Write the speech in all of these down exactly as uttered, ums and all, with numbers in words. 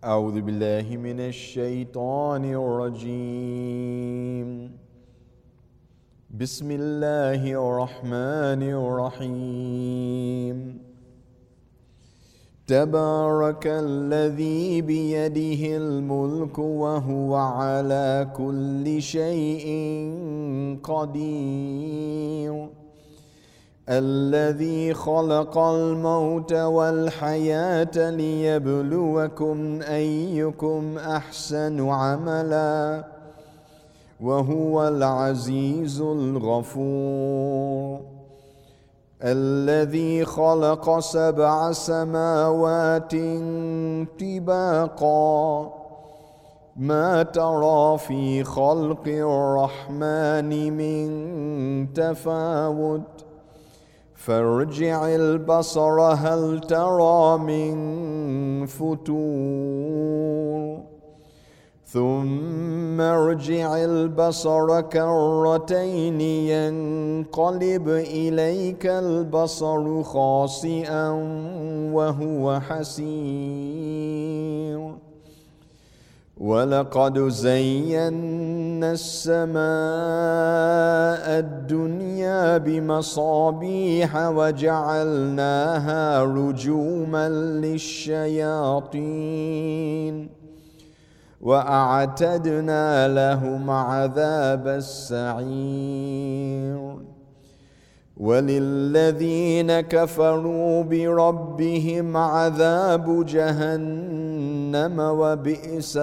أعوذ بالله من الشيطان الرجيم. بسم الله الرحمن الرحيم. تبارك الذي بيده الملك وهو على كل شيء قدير. الذي خلق الموت والحياة ليبلوكم أيكم أحسن عملا وهو العزيز الغفور. الذي خلق سبع سماوات طباقا ما ترى في خلق الرحمن من تفاوت فارجع البصر هل ترى من فتور ثم ارجع البصر كرتين ينقلب إليك البصر خاسئا وهو حسير. ولقد زينا السماء الدنيا بمصابيح وجعلناها رجوما للشياطين وأعتدنا لهم عذاب السعير. وللذين كفروا بربهم عذاب جهنم وبئس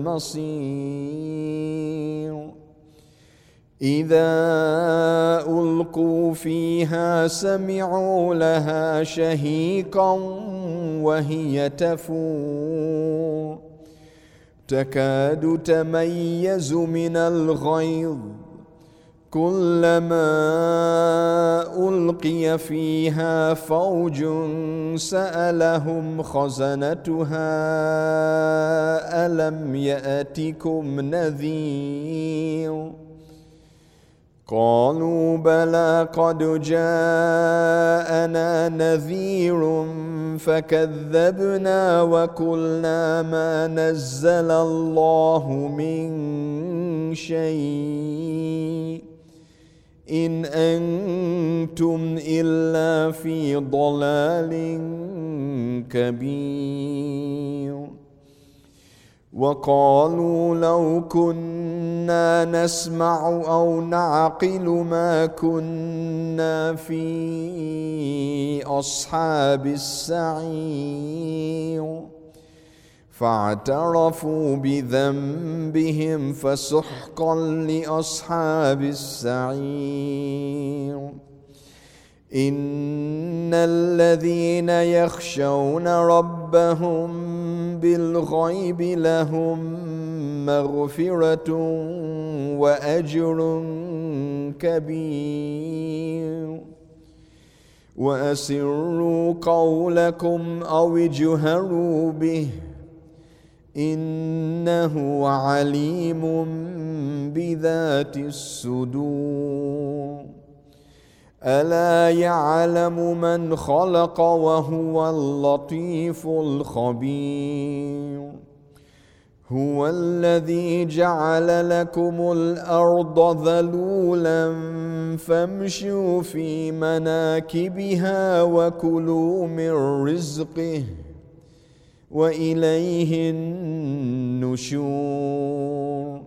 المصير. إذا ألقوا فيها سمعوا لها شهيقا وهي تفور تكاد تميز من الغيظ كلما ألقي فيها فوج سألهم خزنتها ألم يأتكم نذير قالوا بلى قد جاءنا نذير فكذبنا وقلنا ما نزل الله من شيء إن أنتم إلا في ضلال كبير. وقالوا لو كنا نسمع أو نعقل ما كنا في أصحاب السعير فاعترفوا بذنبهم فسحقا لأصحاب السعير. إن الذين يخشون ربهم بالغيب لهم مغفرة وأجر كبير. وأسروا قولكم أو اجهروا به إنه عليم بذات الصدور. ألا يعلم من خلق وهو اللطيف الخبير. هو الذي جعل لكم الأرض ذلولا فامشوا في مناكبها وكلوا من رزقه وإليه النشور.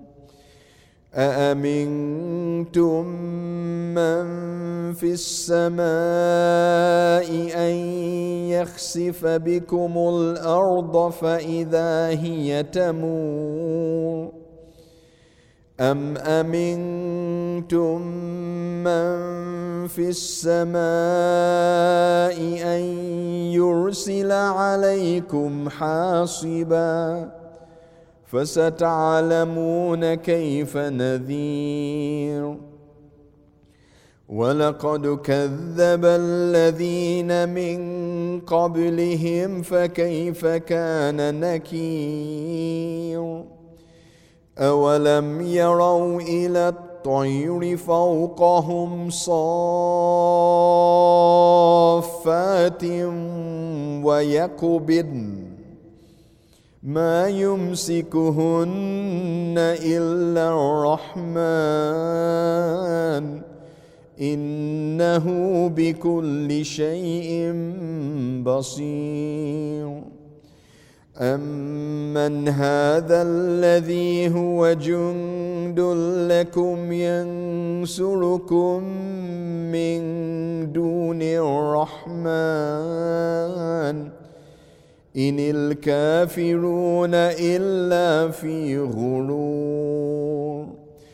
أأمنتم من في السماء أن يخسف بكم الأرض فإذا هي تمور أم أمنتم من في السماء أن يرسل عليكم حاصبا فستعلمون كيف نذير. ولقد كذب الذين من قبلهم فكيف كان نكير. أولم يروا إلى الطير فوقهم صافات ويقبضن ما يمسكهن إلا الرحمن إنه بكل شيء بصير. أمن هذا الذي هو جند لكم ينصركم من دون الرحمن إن الكافرون إلا في غرور.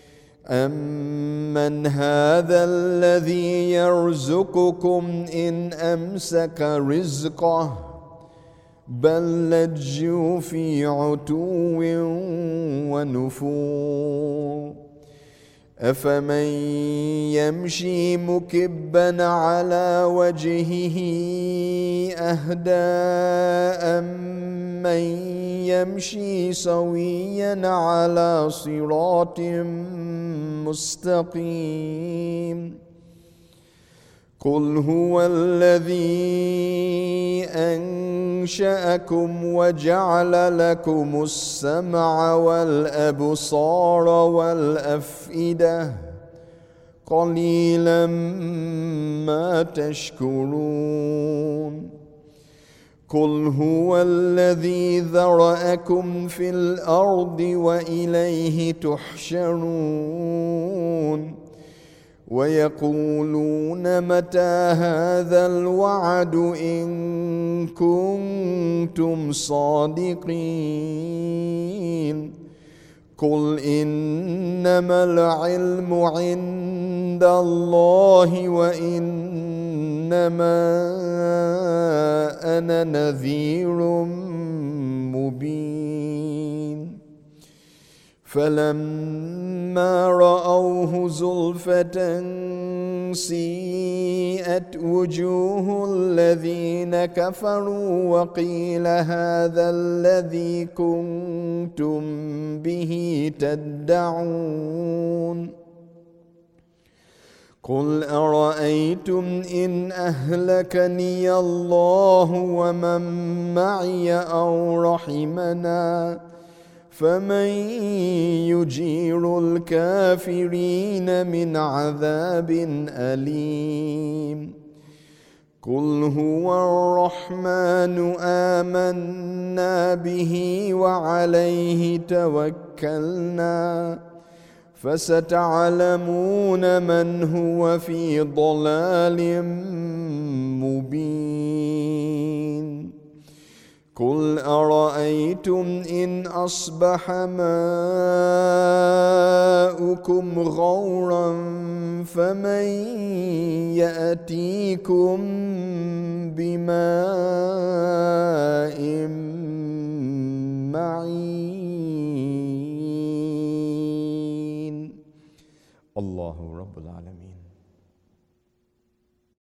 أمن هذا الذي يرزقكم إن أمسك رزقه بل لجوا في عتو ونفور. أفمن يمشي مكبا على وجهه أهدى أمن يمشي سويا على صراط مستقيم. قل هو الذي أنشأكم وجعل لكم السمع والأبصار والأفئدة قليلا ما تشكرون. قل هو الذي ذرأكم في الأرض وإليه تحشرون. ويقولون متى هذا الوعد إن كنتم صادقين. قل إنما العلم عند الله وإنما أنا نذير مبين. فلما رأوه زلفة سيئت وجوه الذين كفروا وقيل هذا الذي كنتم به تدعون. قل أرأيتم إن أهلكني الله ومن معي أو رحمنا فمن يجير الكافرين من عذاب أليم. قل هو الرحمن آمنا به وعليه توكلنا فستعلمون من هو في ضلال مبين. قل أرأيتم إن أصبح ماؤكم غورا فمن يأتيكم بماء معين. الله رب العالمين.